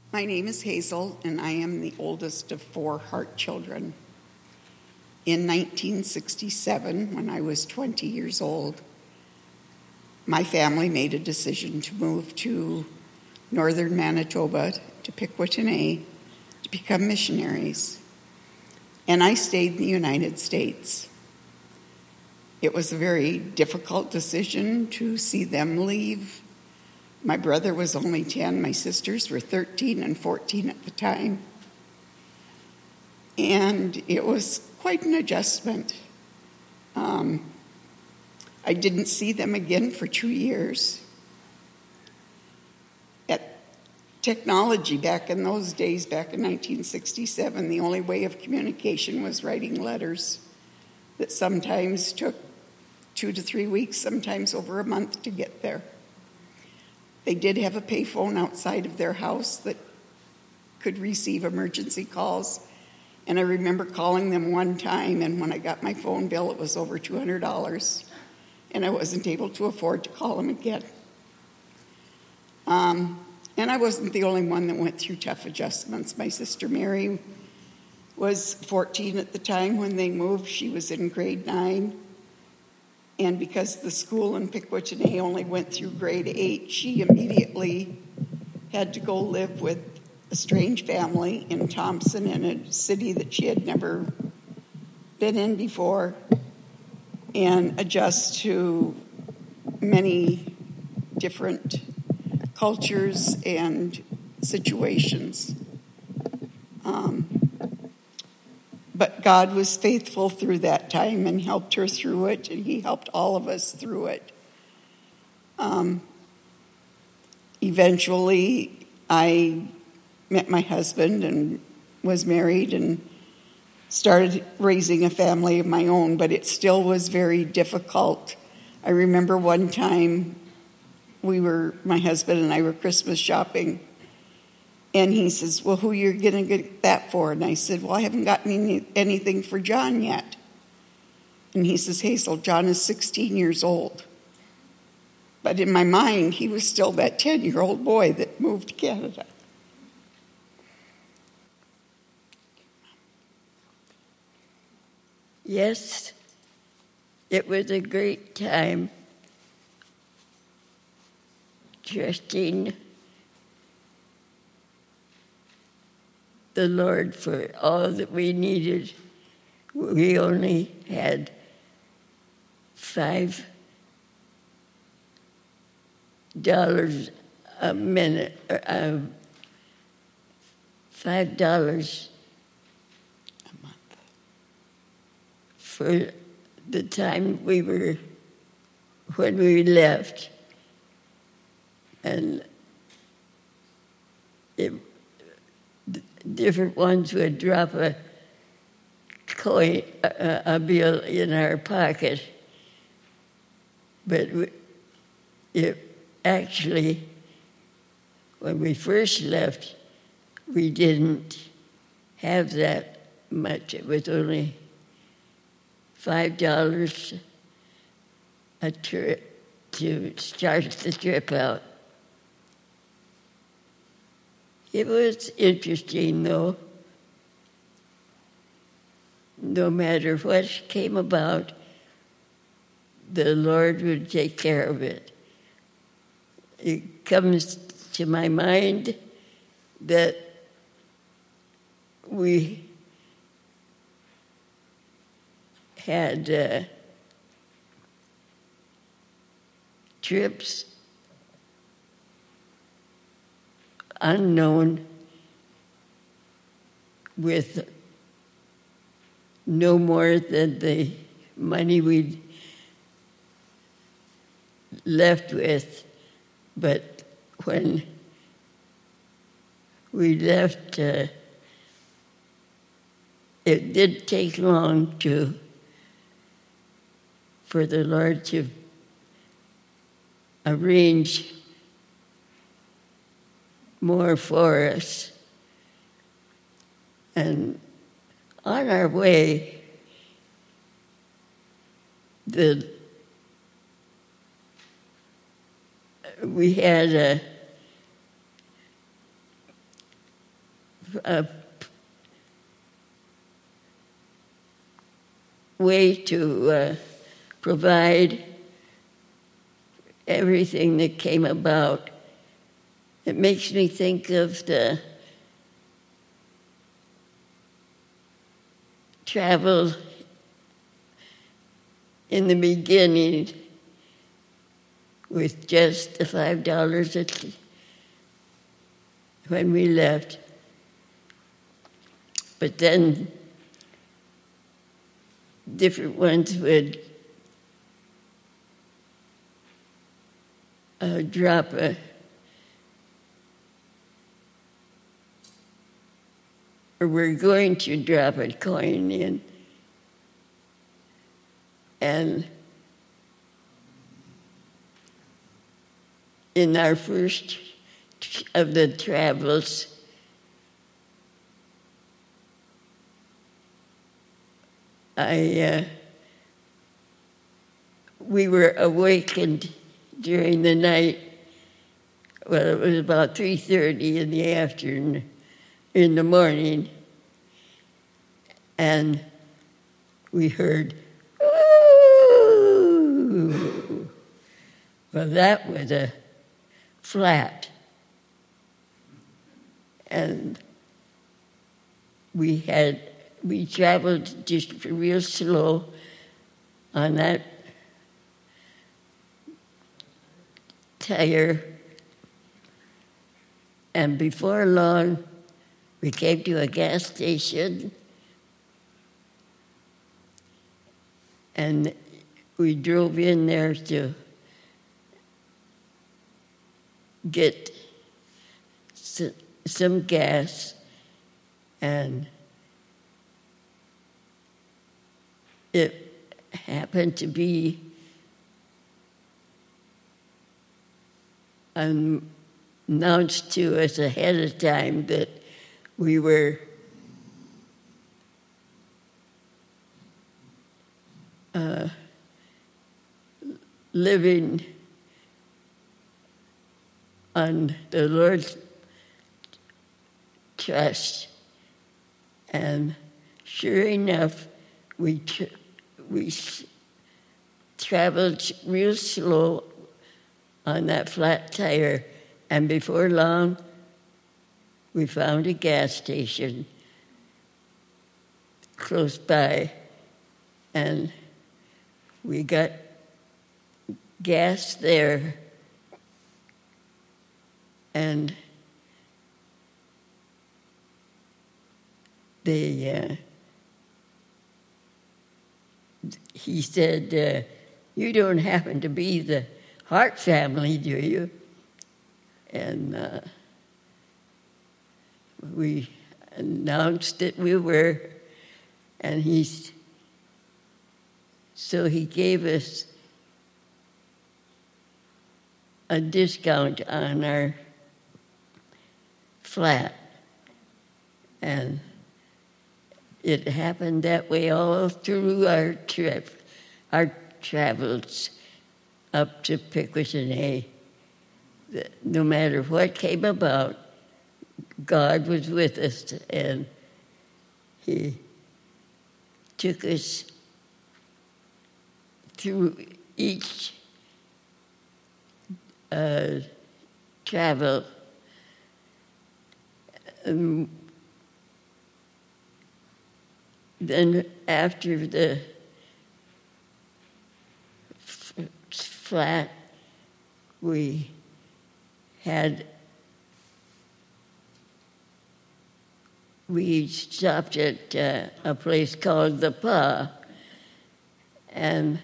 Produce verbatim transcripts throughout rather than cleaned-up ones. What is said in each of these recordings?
My name is Hazel, and I am the oldest of four Hart children. In nineteen sixty-seven, when I was twenty years old, my family made a decision to move to northern Manitoba, to Pikwitane, to become missionaries. And I stayed in the United States. It was a very difficult decision to see them leave. My brother was only ten, my sisters were thirteen and fourteen at the time. And it was quite an adjustment. Um, I didn't see them again for two years. At technology back in those days, back in nineteen sixty-seven, the only way of communication was writing letters that sometimes took two to three weeks, sometimes over a month to get there. They did have a payphone outside of their house that could receive emergency calls. And I remember calling them one time, and when I got my phone bill, it was over two hundred dollars. And I wasn't able to afford to call them again. Um, and I wasn't the only one that went through tough adjustments. My sister Mary was fourteen at the time when they moved. She was in grade nine. And because the school in Pikwitane only went through grade eight, she immediately had to go live with a strange family in Thompson, in a city that she had never been in before, and adjust to many different cultures and situations. Um, But God was faithful through that time and helped her through it, and he helped all of us through it. Um, eventually, I met my husband and was married and started raising a family of my own, but it still was very difficult. I remember one time we were, my husband and I were Christmas shopping, and he says, well, who are you going to get that for? And I said, well, I haven't gotten any, anything for John yet. And he says, Hazel, John is sixteen years old. But in my mind, he was still that ten-year-old boy that moved to Canada. Yes, it was a great time trusting the Lord for all that we needed. We only had five dollars a minute, uh, five dollars A month. for the time we were, when we left. And it, different ones would drop a coin, a, a bill in our pocket. But we, it actually, when we first left, we didn't have that much. It was only five dollars a trip to start the trip out. It was interesting, though. No matter what came about, the Lord would take care of it. It comes to my mind that we had uh, trips unknown with no more than the money we left with. But when we left, uh, it did take long to for the Lord to arrange more for us. And on our way, the we had a a way to uh, provide everything that came about. It makes me think of the travel in the beginning with just the five dollars at, when we left. But then different ones would uh, drop a or we're going to drop a coin in, and in our first of the travels, I uh, we were awakened during the night. Well, it was about three thirty in the afternoon, in the morning, and we heard, "Ooh!" Well, that was a flat, and we had we traveled just real slow on that tire, and before long we came to a gas station, and we drove in there to get some gas, and it happened to be announced to us ahead of time that we were uh, living on the Lord's trust, and sure enough, we tr- we traveled real slow on that flat tire, and before long, we found a gas station close by, and we got gas there, and they, uh, he said, uh, "You don't happen to be the Hart family, do you?" And uh, we announced that we were, and he's, so he gave us a discount on our flat, and it happened that way all through our trip, our travels up to Pequottenay. No matter what came about, God was with us, and He took us through each uh, travel. Um, then after the f- flat, we had, we stopped at uh, a place called the Pa, and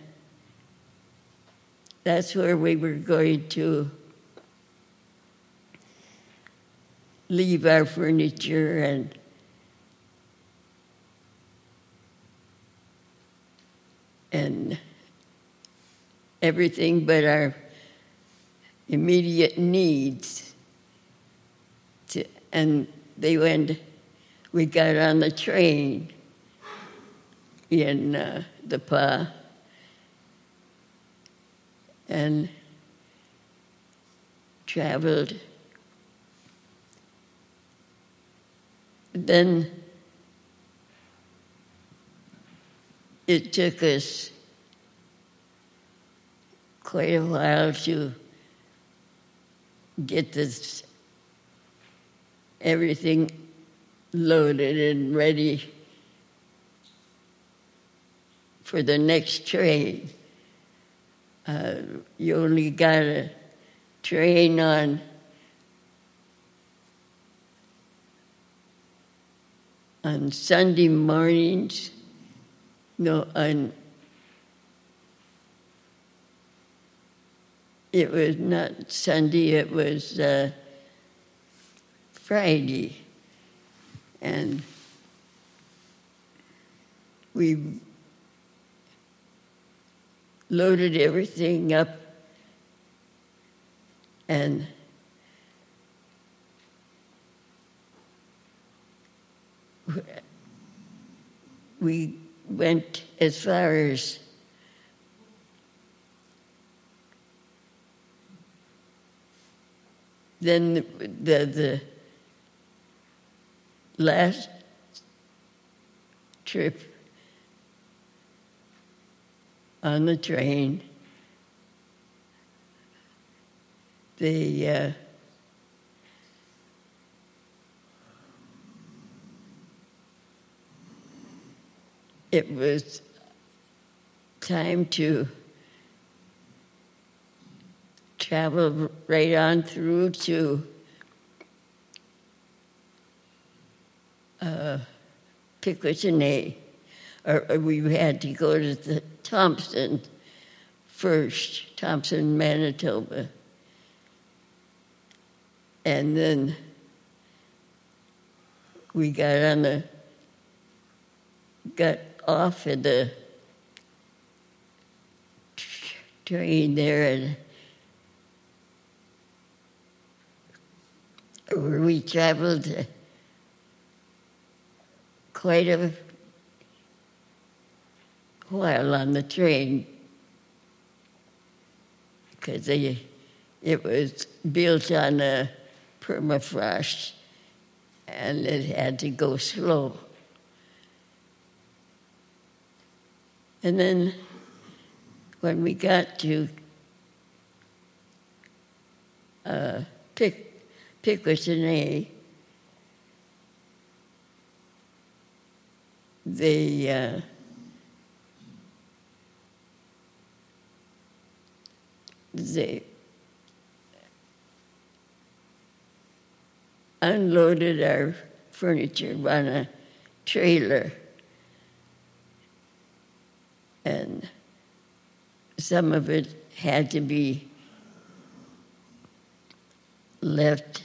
that's where we were going to leave our furniture and and everything but our immediate needs. To, and they went, we got on the train in uh, the Pa, and traveled then it took us quite a while to get this everything loaded and ready for the next train. Uh, you only got a train on on Sunday mornings. No, on it was not Sunday, it was uh, Friday. And we loaded everything up, and we went as far as then the, the, the last trip on the train, the uh, it was time to travel right on through to uh, Pickwasinay, or, or we had to go to the Thompson first, Thompson, Manitoba. And then we got on the, got off of the train there, and where we traveled quite a while on the train, because they, it was built on a permafrost, and it had to go slow. And then when we got to uh, Pick, Pickwasinay, they uh, they unloaded our furniture on a trailer, and some of it had to be left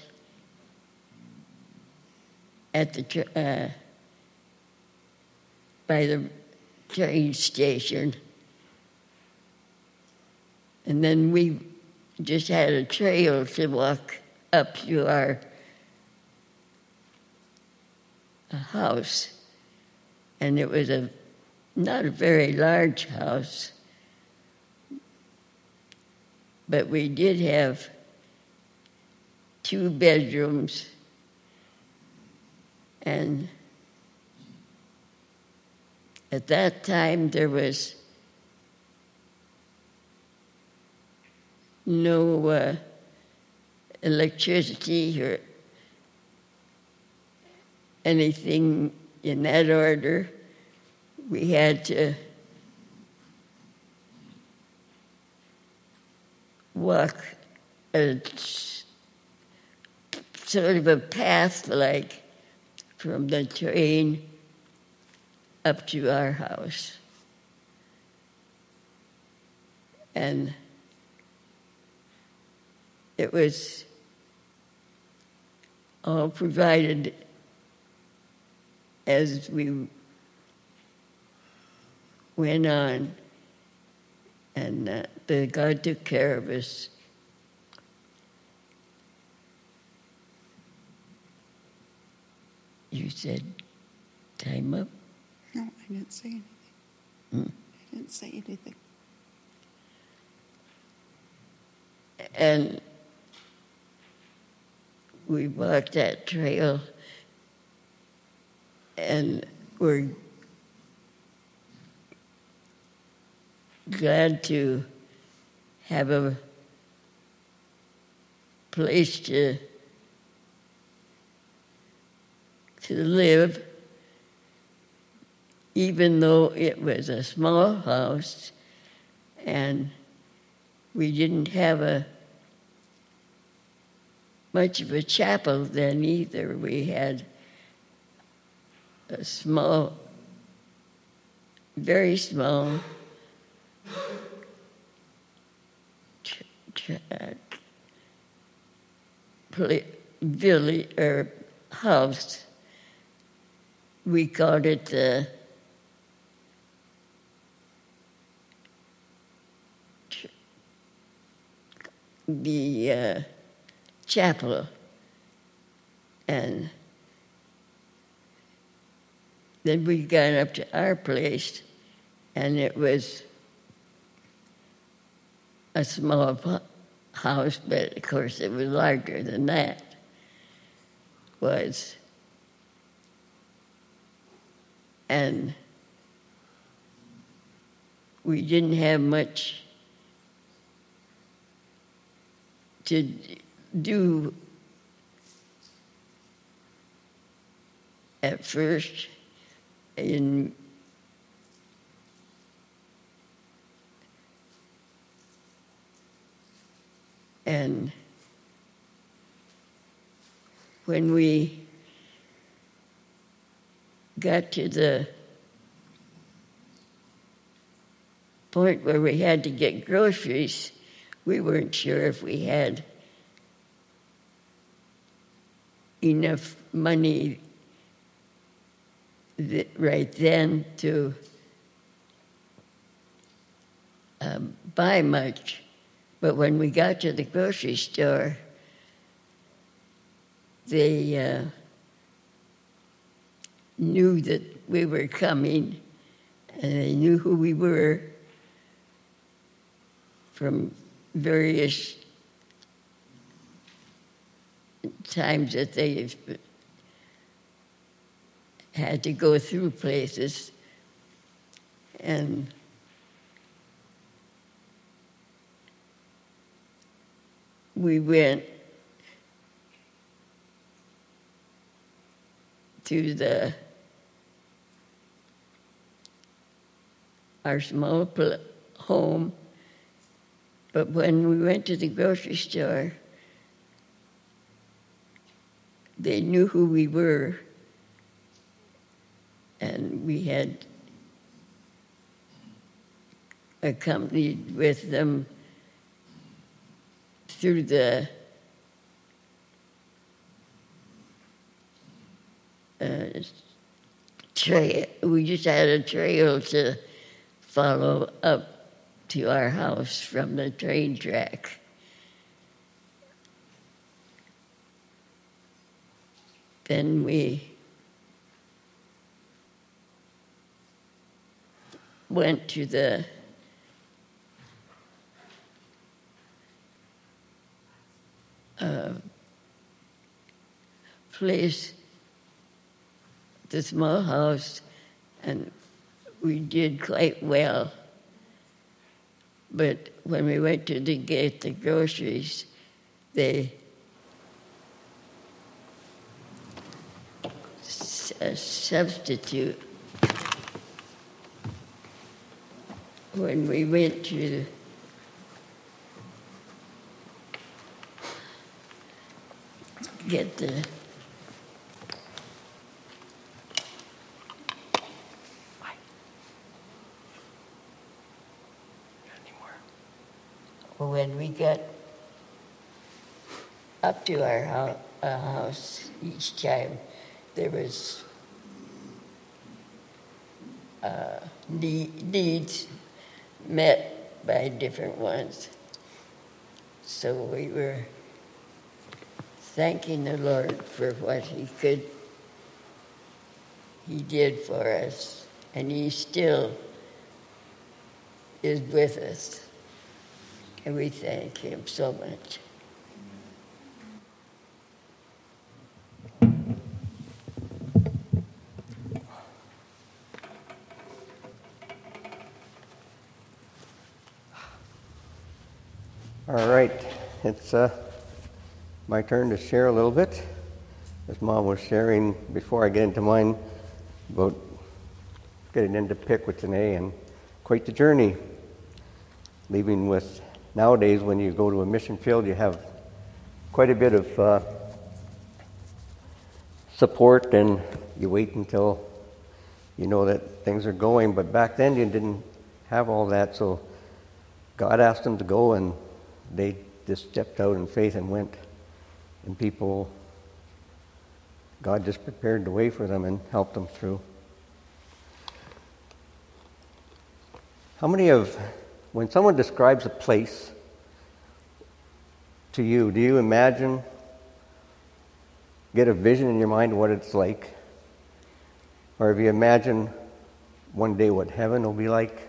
at the tra- uh, by the train station. And then we just had a trail to walk up to our house. And it was a not a very large house, but we did have two bedrooms, and at that time there was no uh, electricity or anything in that order. We had to walk a sort of a path, like from the train up to our house. And it was all provided as we went on, and uh, the God took care of us. You said time up? No, I didn't say anything. Hmm? I didn't say anything. And we walked that trail and we're glad to have a place to to live, even though it was a small house and we didn't have a much of a chapel then either. We had a small, very small ch- ch- pla- village or house. We called it the ch- the uh, chapel, and then we got up to our place, and it was a small house, but of course it was larger than that. Was and we didn't have much to do at first. In and when we got to the point where we had to get groceries, we weren't sure if we had enough money th- right then to um, buy much. But when we got to the grocery store, they uh, knew that we were coming, and they knew who we were from various times that they had to go through places. And we went to the our small pl- home, but when we went to the grocery store, they knew who we were, and we had accompanied with them through the uh, trail. We just had a trail to follow up to our house from the train track. Then we went to the uh, place, the small house, and we did quite well. But when we went to the, get the groceries, they a substitute. When we went to get the when we got up to our house, uh, house each time, there was uh, need, needs met by different ones. So we were thanking the Lord for what he could, he did for us, and he still is with us. And we thank him so much. All right, it's uh, my turn to share a little bit. As Mom was sharing before I get into mine about getting into Pikwitene, and quite the journey. Leaving with, nowadays when you go to a mission field, you have quite a bit of uh, support, and you wait until you know that things are going. But back then you didn't have all that, so God asked them to go, and they just stepped out in faith and went. And people, God just prepared the way for them and helped them through. How many of, when someone describes a place to you, do you imagine, get a vision in your mind of what it's like? Or have you imagined one day what heaven will be like?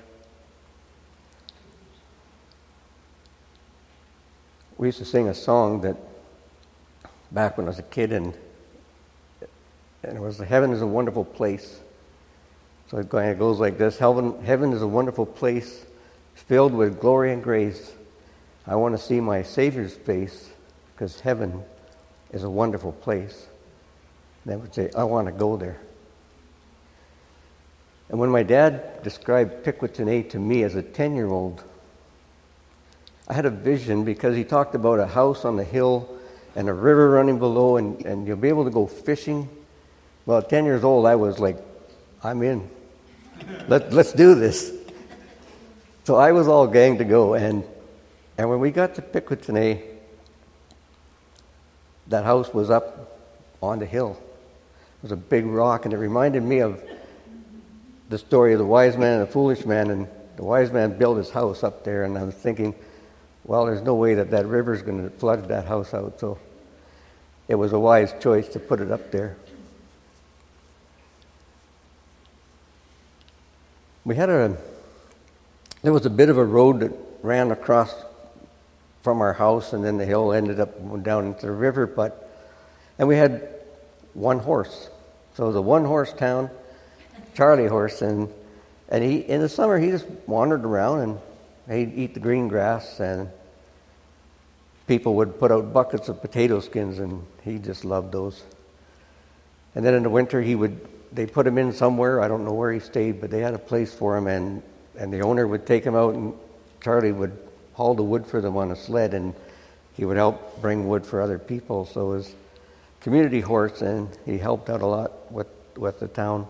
We used to sing a song that back when I was a kid, and, and it was, heaven is a wonderful place. So it kind of goes like this: heaven, heaven is a wonderful place filled with glory and grace. I want to see my Savior's face, because heaven is a wonderful place. And I would say, I want to go there. And when my dad described Pikwitene to me as a ten-year-old, I had a vision, because he talked about a house on the hill and a river running below, and, and you'll be able to go fishing. Well, at ten years old, I was like, I'm in. Let, let's do this. So I was all gang to go. And, and when we got to Pikwitene, that house was up on the hill. It was a big rock, and it reminded me of the story of the wise man and the foolish man. And the wise man built his house up there, and I was thinking, well, there's no way that that river's going to flood that house out. So it was a wise choice to put it up there. We had a, there was a bit of a road that ran across from our house, and then the hill ended up down into the river, but, and we had one horse. So it was a one-horse town, Charlie horse, and, and he, in the summer, he just wandered around, and he'd eat the green grass, and people would put out buckets of potato skins, and he just loved those. And then in the winter, he would, they put him in somewhere. I don't know where he stayed, but they had a place for him, and, and the owner would take him out, and Charlie would haul the wood for them on a sled, and he would help bring wood for other people. So it was a community horse, and he helped out a lot with, with the town.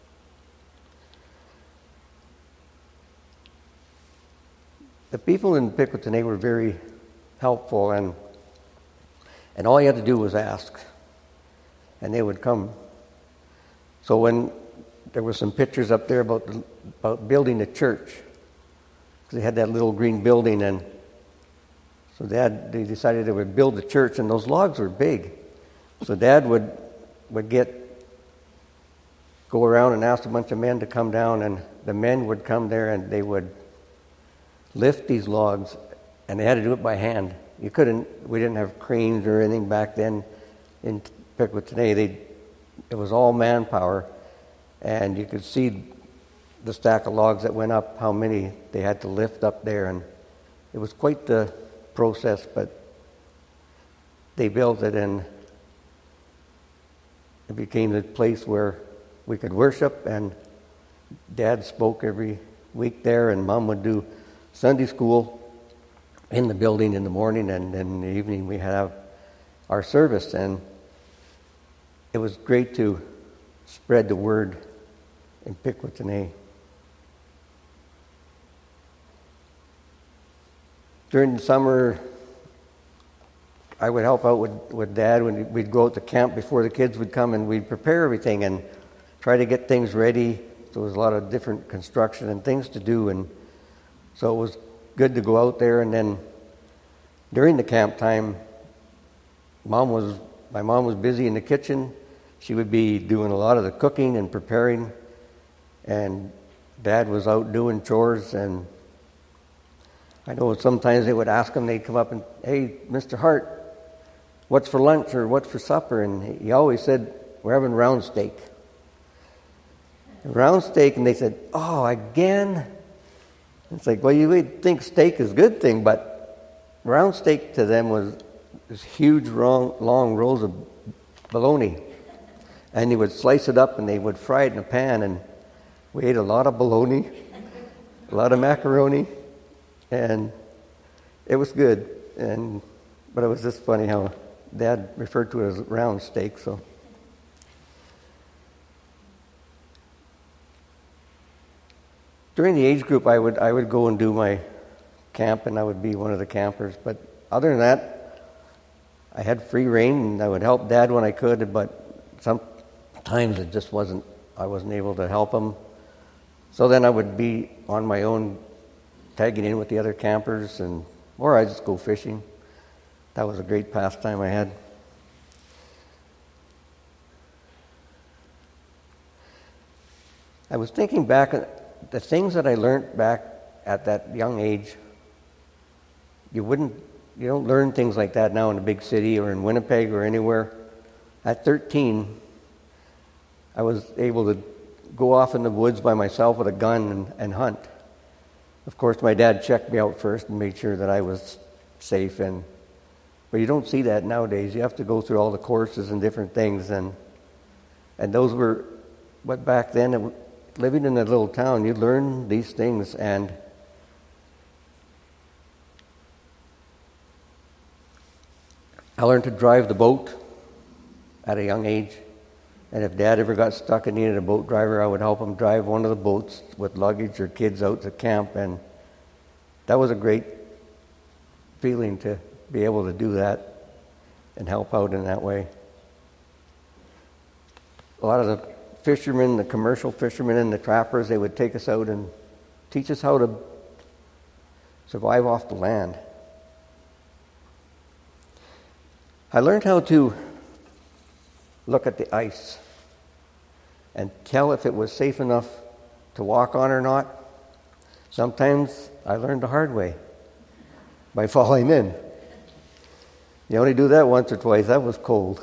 The people in Pikwitene were very helpful, and and all you had to do was ask, and they would come. So when there were some pictures up there about the, about building a church, because they had that little green building, and so Dad, they decided they would build the church, and those logs were big. So Dad would would get go around and ask a bunch of men to come down, and the men would come there, and they would lift these logs, and they had to do it by hand. You couldn't, we didn't have cranes or anything back then in Pikwitene. They, it was all manpower, and you could see the stack of logs that went up, how many they had to lift up there, and it was quite the process, but they built it, and it became the place where we could worship, and Dad spoke every week there, and Mom would do Sunday school in the building in the morning, and then in the evening we have our service, and it was great to spread the word in Pikwitene. During the summer, I would help out with, with Dad when we'd go out to camp before the kids would come, and we'd prepare everything and try to get things ready. There was a lot of different construction and things to do, and so it was good to go out there. And then during the camp time, mom was my mom was busy in the kitchen. She would be doing a lot of the cooking and preparing, and Dad was out doing chores. And I know sometimes they would ask him, they'd come up and, hey, Mister Hart, what's for lunch or what's for supper? And he always said, we're having round steak. Round steak, and they said, oh, again? It's like, well, you would think steak is a good thing, but round steak to them was this huge, long, long rows of bologna. And they would slice it up and they would fry it in a pan. And we ate a lot of bologna, a lot of macaroni, and it was good. And but it was just funny how Dad referred to it as round steak. So during the age group, I would I would go and do my camp, and I would be one of the campers. But other than that, I had free reign, and I would help Dad when I could. But sometimes it just wasn't. I wasn't able to help him. So then I would be on my own, tagging in with the other campers, and or I'd just go fishing. That was a great pastime I had. I was thinking back at the things that I learned back at that young age. You wouldn't, you don't learn things like that now in a big city or in Winnipeg or anywhere. At thirteen, I was able to go off in the woods by myself with a gun and, and hunt. Of course, my dad checked me out first and made sure that I was safe. And but you don't see that nowadays. You have to go through all the courses and different things, and and those were, but back then, it, living in a little town, you learn these things. And I learned to drive the boat at a young age. And if Dad ever got stuck and needed a boat driver, I would help him drive one of the boats with luggage or kids out to camp. And that was a great feeling to be able to do that and help out in that way. A lot of the fishermen, the commercial fishermen and the trappers, they would take us out and teach us how to survive off the land. I learned how to look at the ice and tell if it was safe enough to walk on or not. Sometimes I learned the hard way by falling in. You only do that once or twice. That was cold.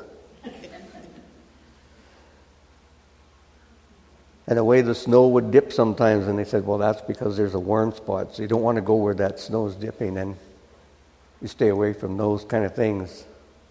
And the way the snow would dip sometimes, and they said, well, that's because there's a warm spot, so you don't want to go where that snow's dipping, and you stay away from those kind of things.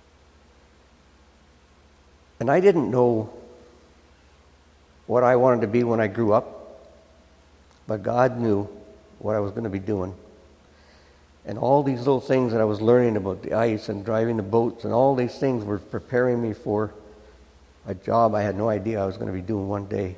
And I didn't know what I wanted to be when I grew up, but God knew what I was going to be doing. And all these little things that I was learning about the ice and driving the boats and all these things were preparing me for a job I had no idea I was going to be doing one day.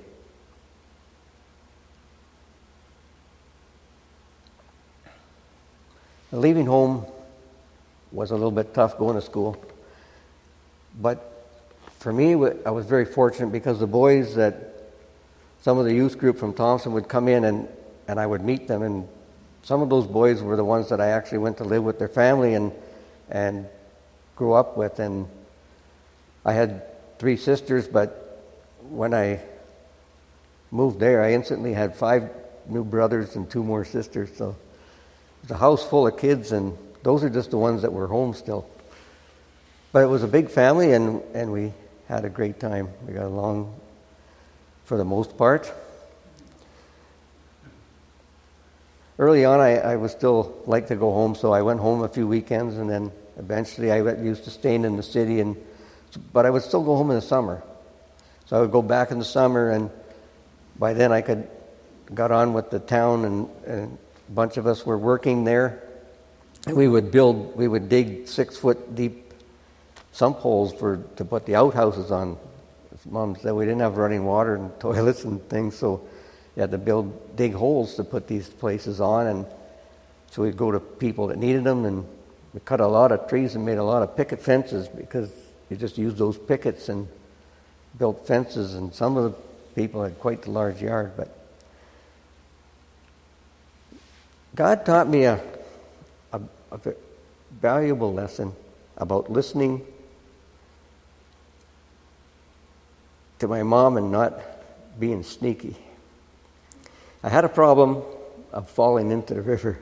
Leaving home was a little bit tough, going to school. But for me, I was very fortunate because the boys that some of the youth group from Thompson would come in and, and I would meet them, and some of those boys were the ones that I actually went to live with their family and and grew up with. And I had three sisters, but when I moved there, I instantly had five new brothers and two more sisters. So it was a house full of kids, and those are just the ones that were home still. But it was a big family, and, and we had a great time. We got along for the most part. Early on, I, I was still like to go home, so I went home a few weekends, and then eventually I got used to staying in the city. And but I would still go home in the summer. So I would go back in the summer, and by then I could got on with the town, and, and a bunch of us were working there. And we would build, we would dig six foot deep sump holes for to put the outhouses on. Mom said we didn't have running water and toilets and things, so you had to build, dig holes to put these places on. And so we'd go to people that needed them, and we cut a lot of trees and made a lot of picket fences because you just used those pickets and built fences. And some of the people had quite the large yard. But God taught me a, a, a valuable lesson about listening to my mom and not being sneaky. I had a problem of falling into the river.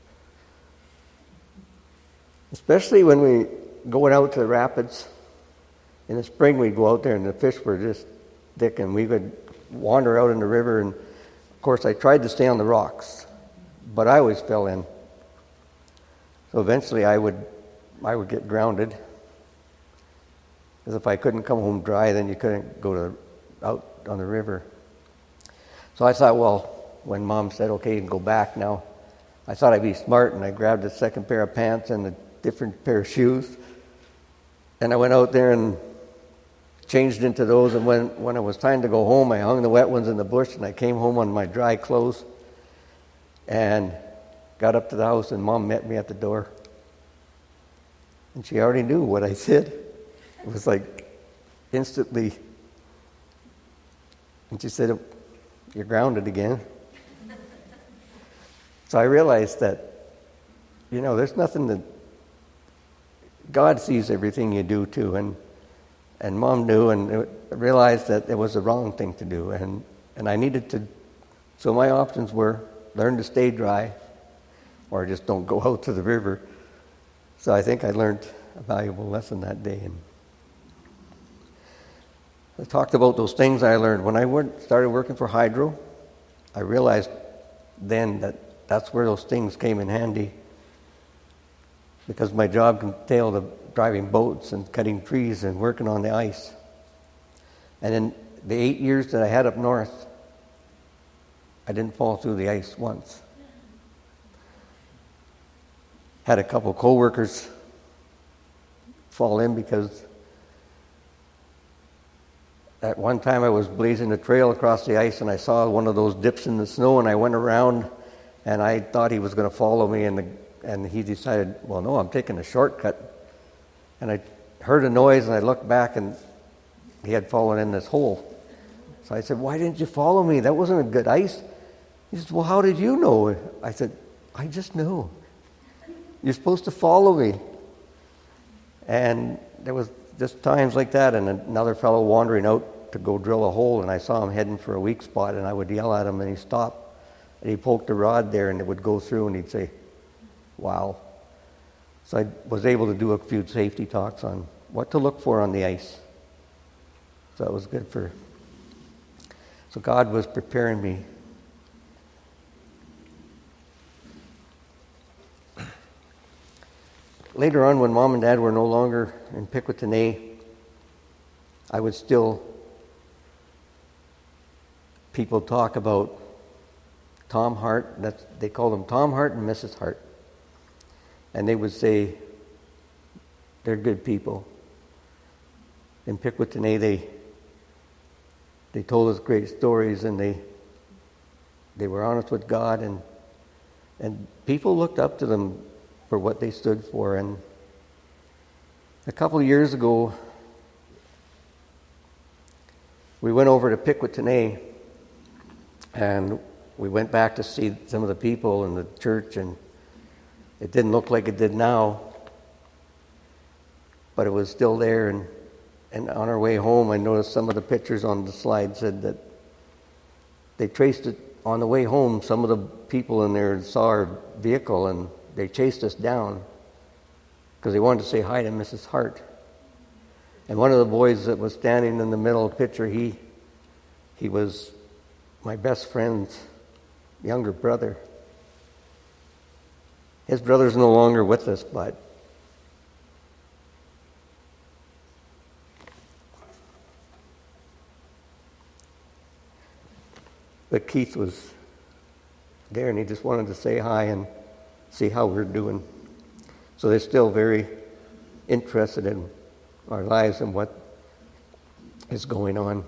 Especially when we going out to the rapids. In the spring we'd go out there and the fish were just thick, and we would wander out in the river, and of course I tried to stay on the rocks, but I always fell in. So eventually I would, I would get grounded. Because if I couldn't come home dry, then you couldn't go to out on the river. So I thought, well, when Mom said, okay, you can go back now, I thought I'd be smart, and I grabbed a second pair of pants and a different pair of shoes. And I went out there and changed into those, and when, when it was time to go home, I hung the wet ones in the bush, and I came home on my dry clothes and got up to the house, and Mom met me at the door. And she already knew what I said. It was like instantly. And she said, you're grounded again. So I realized that, you know, there's nothing that God sees everything you do too. And and Mom knew and realized that it was the wrong thing to do. And, and I needed to, so my options were learn to stay dry or just don't go out to the river. So I think I learned a valuable lesson that day. And I talked about those things I learned. When I went, started working for Hydro, I realized then that that's where those things came in handy, because my job entailed driving boats and cutting trees and working on the ice. And in the eight years that I had up north, I didn't fall through the ice once. Had a couple of co-workers fall in because at one time I was blazing a trail across the ice, and I saw one of those dips in the snow, and I went around, and I thought he was going to follow me, and the, and he decided, well, no, I'm taking a shortcut. And I heard a noise, and I looked back, and he had fallen in this hole. So I said, why didn't you follow me? That wasn't a good ice. He said, well, how did you know? I said, I just knew. You're supposed to follow me. And there was just times like that, and another fellow wandering out to go drill a hole, and I saw him heading for a weak spot, and I would yell at him, and he'd stop, and he poked a rod there, and it would go through, and he'd say, wow. So I was able to do a few safety talks on what to look for on the ice. So that was good for... So God was preparing me. Later on, when Mom and Dad were no longer in Piquotanay, I would still... People talk about Tom Hart. That's, they called them Tom Hart and Missus Hart. And they would say, they're good people. In Piquotanay, they they told us great stories, and they they were honest with God, and and people looked up to them for what they stood for. And a couple of years ago, we went over to Piquotanay, and we went back to see some of the people in the church, and it didn't look like it did now, but it was still there. And, and on our way home, I noticed some of the pictures on the slide said that they traced it on the way home. Some of the people in there saw our vehicle, and they chased us down because they wanted to say hi to Missus Hart. And one of the boys that was standing in the middle of the picture, he, he was my best friend's younger brother. His brother's no longer with us, but but Keith was there, and he just wanted to say hi and see how we're doing. So they're still very interested in our lives and what is going on.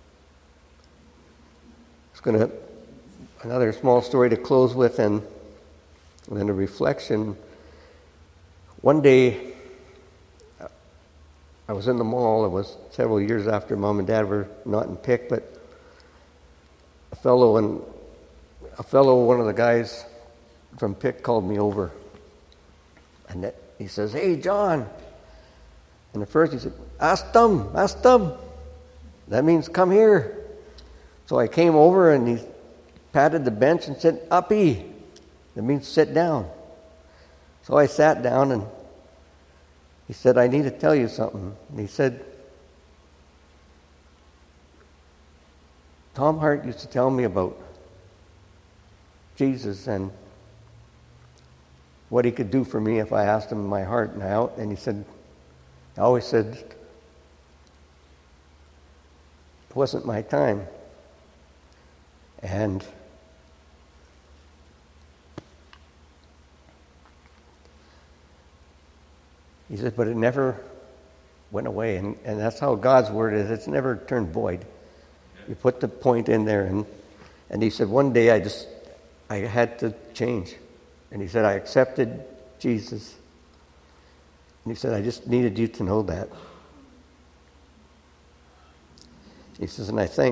It's going to another small story to close with, and And then a reflection. One day, I was in the mall. It was several years after Mom and Dad were not in Pick, but a fellow and a fellow, one of the guys from Pick, called me over, and that, he says, "Hey, John." And at first he said, "Ask them, ask them." That means come here. So I came over, and he patted the bench and said, "Uppy." It means sit down. So I sat down, and he said, "I need to tell you something." And he said, "Tom Hart used to tell me about Jesus, and what he could do for me if I asked him in my heart. And, I, and he said, I always said, it wasn't my time. And he said, but it never went away. And, and that's how God's word is. It's never turned void. You put the point in there. And, and he said, one day I just, I had to change. And he said, I accepted Jesus. And he said, I just needed you to know that. He says, and I thank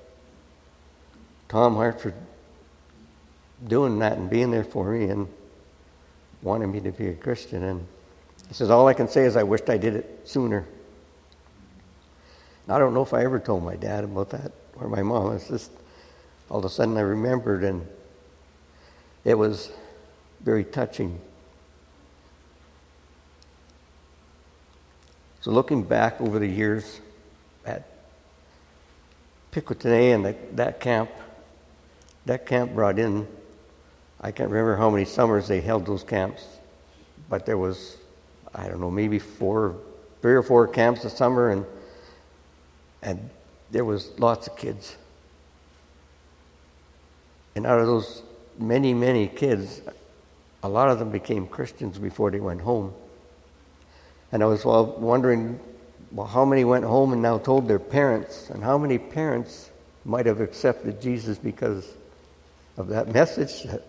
Tom Hart for doing that and being there for me and wanting me to be a Christian. And he says, all I can say is I wished I did it sooner. And I don't know if I ever told my dad about that or my mom. It's just all of a sudden I remembered, and it was very touching. So looking back over the years at Piquotanay and the, that camp, that camp brought in, I can't remember how many summers they held those camps, but there was, I don't know, maybe four, three or four camps a summer, and and there was lots of kids. And out of those many, many kids, a lot of them became Christians before they went home. And I was well, wondering, well, how many went home and now told their parents, and how many parents might have accepted Jesus because of that message that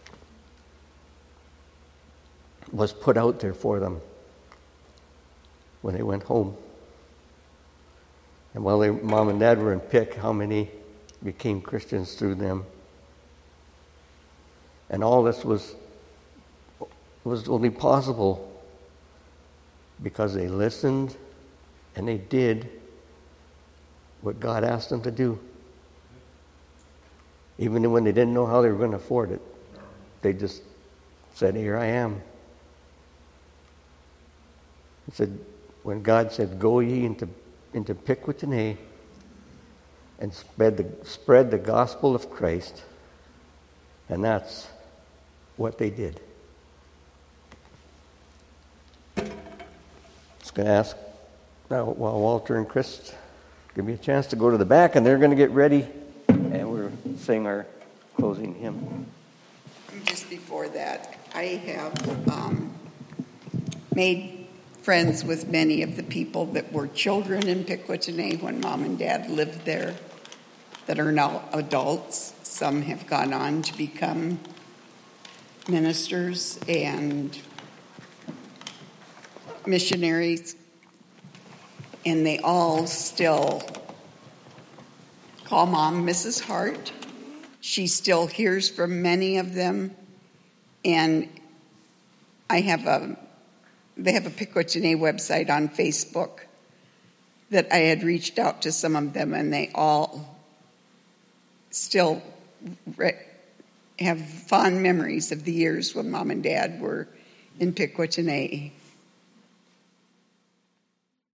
was put out there for them when they went home. And while their mom and dad were in Pick, how many became Christians through them? And all this was was only possible because they listened and they did what God asked them to do. Even when they didn't know how they were going to afford it, they just said, here I am. He said, when God said, go ye into, into Piquotanay and spread the, spread the gospel of Christ, and that's what they did. Just going to ask now while Walter and Chris give me a chance to go to the back, and they're going to get ready, and we're sing our closing hymn. Just before that, I have um, made friends with many of the people that were children in Piquotanay when Mom and Dad lived there that are now adults. Some have gone on to become ministers and missionaries, and they all still call Mom Missus Hart. She still hears from many of them, and I have a they have a Piquotanay website on Facebook that I had reached out to some of them, and they all still re- have fond memories of the years when Mom and Dad were in Piquotanay.